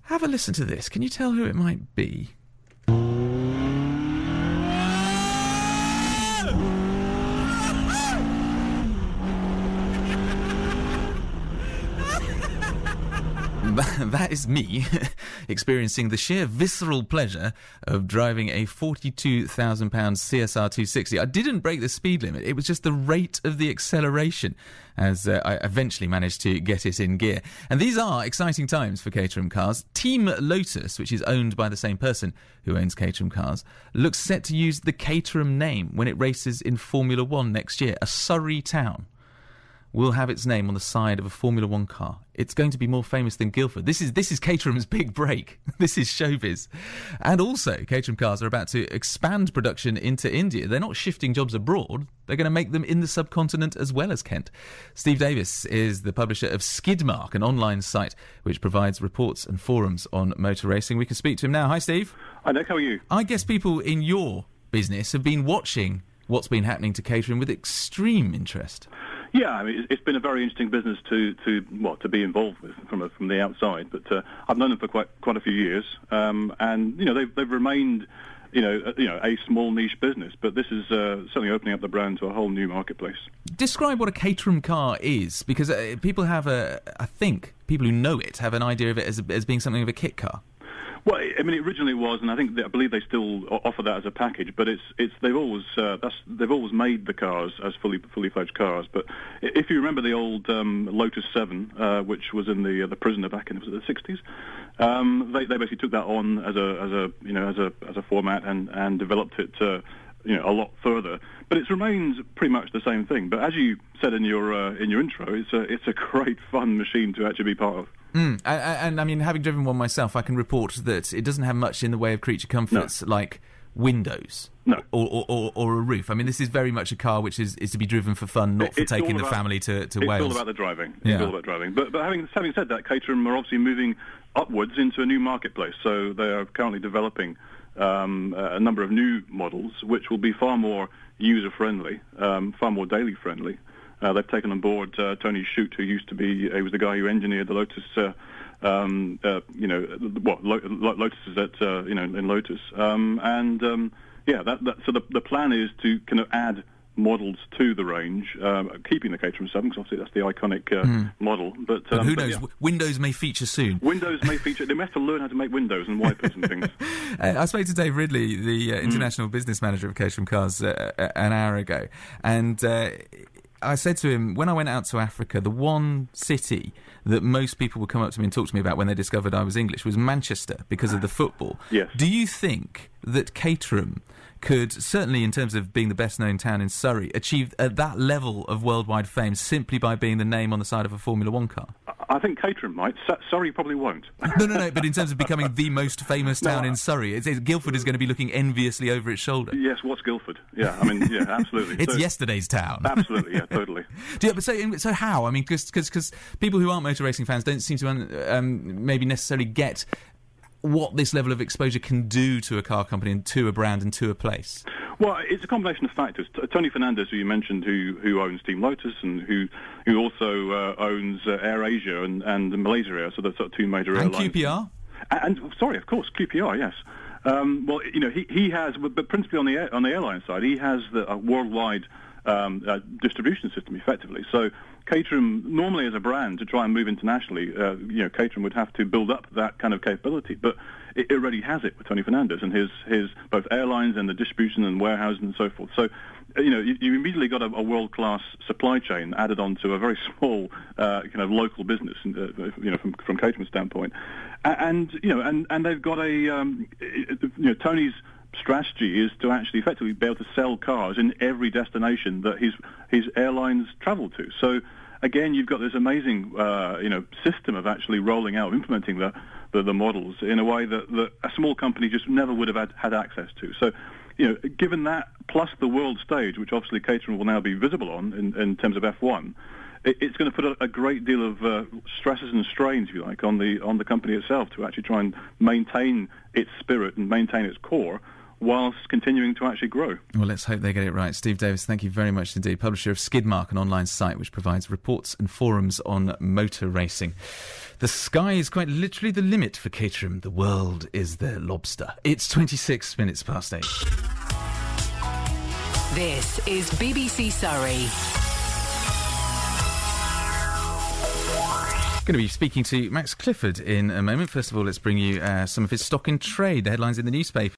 Have a listen to this. Can you tell who it might be? That is me experiencing the sheer visceral pleasure of driving a £42,000 CSR 260. I didn't break the speed limit. It was just the rate of the acceleration as I eventually managed to get it in gear. And these are exciting times for Caterham Cars. Team Lotus, which is owned by the same person who owns Caterham Cars, looks set to use the Caterham name when it races in Formula One next year. A Surrey town will have its name on the side of a Formula One car. It's going to be more famous than Guildford. This is Caterham's big break. This is showbiz. And also, Caterham Cars are about to expand production into India. They're not shifting jobs abroad. They're going to make them in the subcontinent as well as Kent. Steve Davis is the publisher of Skidmark, an online site which provides reports and forums on motor racing. We can speak to him now. Hi, Steve. Hi, Nick. How are you? I guess people in your business have been watching what's been happening to Caterham with extreme interest. Yeah, I mean, it's been a very interesting business to be involved with from the outside. But I've known them for quite a few years, and they've remained a small niche business. But this is certainly opening up the brand to a whole new marketplace. Describe what a Caterham car is, because people have I think people who know it have an idea of it as being something of a kit car. Well, I mean, it originally was, and I believe they still offer that as a package. But they've always made the cars as fully fledged cars. But if you remember the old Lotus 7, which was in the Prisoner back in the 60s, they basically took that on as a format and developed it a lot further. But it remains pretty much the same thing. But as you said in your intro, it's a great fun machine to actually be part of. And I mean, having driven one myself, I can report that it doesn't have much in the way of creature comforts like windows or a roof. I mean, this is very much a car which is to be driven for fun, not for taking the family to Wales. It's all about the driving. It's all about driving. But having said that, Caterham are obviously moving upwards into a new marketplace. So they are currently developing a number of new models which will be far more user-friendly, far more daily-friendly. They've taken on board Tony Shute, who used to be, he was the guy who engineered the Lotus, Lotuses at, in Lotus. So the plan is to kind of add models to the range, keeping the Caterham 7, because obviously that's the iconic model. But who knows? Windows may feature soon. Windows may feature. They may have to learn how to make windows and wipers and things. I spoke to Dave Ridley, the international business manager of Caterham Cars, an hour ago, and I said to him, when I went out to Africa, the one city that most people would come up to me and talk to me about when they discovered I was English was Manchester, because of the football. Yes. Do you think that Caterham could, certainly in terms of being the best-known town in Surrey, achieve that level of worldwide fame simply by being the name on the side of a Formula One car? I think Caterham might. Surrey probably won't. No, but in terms of becoming the most famous town in Surrey, Guildford is going to be looking enviously over its shoulder. Yes, what's Guildford? Yeah, I mean, yeah, absolutely. It's yesterday's town. Absolutely, yeah, totally. But so how? I mean, because people who aren't motor racing fans don't seem to maybe necessarily get what this level of exposure can do to a car company and to a brand and to a place. Well, it's a combination of factors. Tony Fernandez, who you mentioned, who owns Team Lotus and who also owns AirAsia and Malaysia Air, so that's sort of two major airlines. And QPR? And sorry, of course, QPR, yes. Well, he has, but principally on the airline side, he has a worldwide distribution system, effectively. So Caterham, normally as a brand, to try and move internationally, Caterham would have to build up that kind of capability. But it already has it with Tony Fernandez and his both airlines and the distribution and warehousing and so forth. So, you immediately got a world-class supply chain added onto a very small kind of local business, from Caterham's standpoint. And they've got Tony's strategy is to actually effectively be able to sell cars in every destination that his airlines travel to. So again, you've got this amazing system of actually rolling out, implementing the models in a way that a small company just never would have had access to. So, given that plus the world stage, which obviously Caterham will now be visible on in terms of F1. It's going to put a great deal of stresses and strains, if you like, on the company itself to actually try and maintain its spirit and maintain its core, whilst continuing to actually grow. Well, let's hope they get it right. Steve Davis, thank you very much indeed. Publisher of Skidmark, an online site which provides reports and forums on motor racing. The sky is quite literally the limit for Caterham. The world is their lobster. It's 26 minutes past 8. This is BBC Surrey. Going to be speaking to Max Clifford in a moment. First of all, let's bring you some of his stock in trade, the headlines in the newspaper.